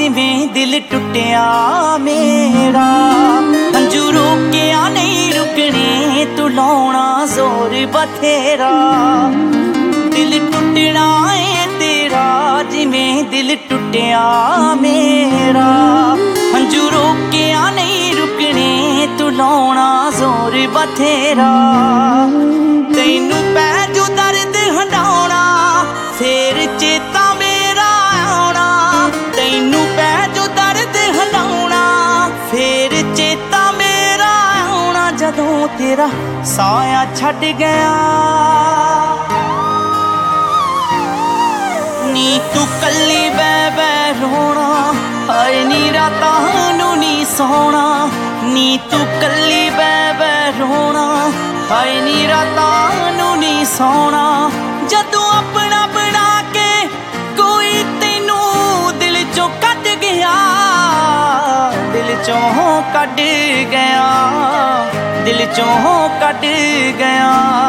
जिवें दिल टुटिया मेरा। हंझू रोकिया नहीं रुकने तू लाउणा जोर बथेरा। दिल टुटना है तेरा जिवें दिल टुटिया मेरा। हंझू रोकिया नहीं रुकने तू लाउणा जोर बथेरा। तैनू पै जो दर्द हंडाउणा फेर चेता मेरा आउणा। तैनू पै जो दर्द हंडाउणा फेर चेता मेरा आउणा। जदों तेरा साया छड्ड गया नी तू कल्ली बै बै रोना। हाय नी रातां नूं नी सोना नी तू कल्ली बै बै रोना। हाय नी रातां नूं नी सोना। जदों अपना बना के कोई तैनू दिल चों कट गया। दिल चों कट गया दिल चों कट गया।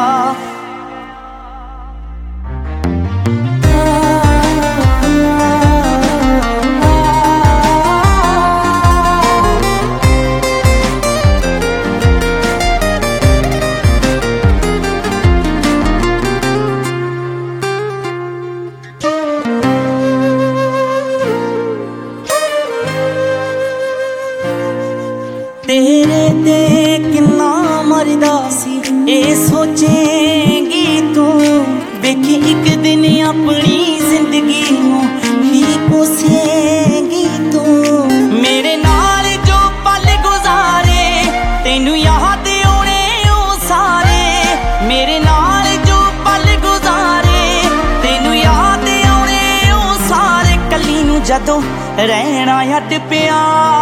तेरे ते किन्ना मरदा सी ए सोचेंगी तू। वेखी एक दिन अपनी जिंदगी नूं ही कोसेंगी तू। मेरे नाल जो पल गुजारे तैनू याद आउणे ओ सारे। मेरे नाल जो पल गुजारे तैनू याद आउणे ओ सारे। कली नूं जदों रहना हट पिया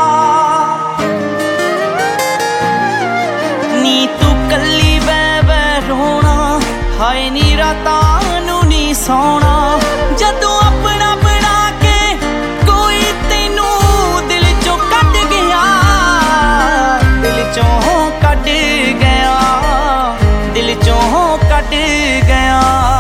नी तू कल्ली बै बै रोना। हाय नी रातां नूं नी सोना। जदों अपना बना के कोई तैनू दिल चों कट गया। दिल चों कट गया दिल चों कट गया।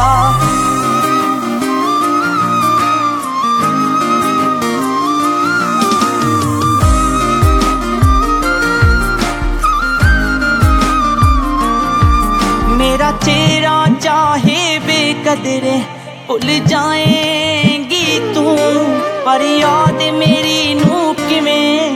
मेरा चेहरा चाहे बेकदरे भुल जाएंगी तू। पर याद मेरी नूं किवें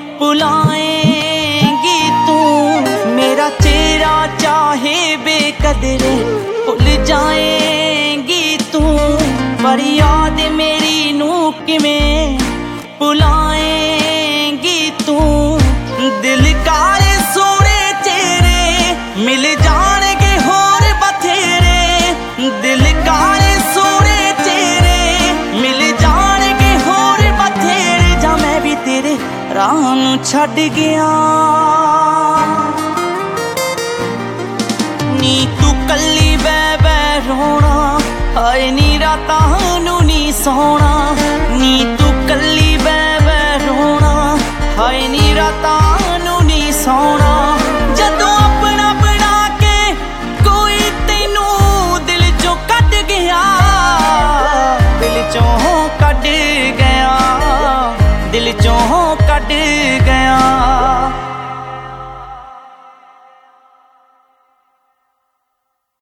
भुलाएंगी तू। मेरा चेहरा चाहे बेकदरे भुल जाएंगी तू। पर याद मेरी नूं किवें भुलाएंगी तू। दिल काले सोने चेहरे मिल जाणगे होर बथेरे। दिल काले सोने चेहरे मिल जाणगे होर बथेरे। जां मैं भी तेरे राह नूं छड्ड गया नी तू कल्ली बै बै रोना। हाय नी रातां नूं नी सोना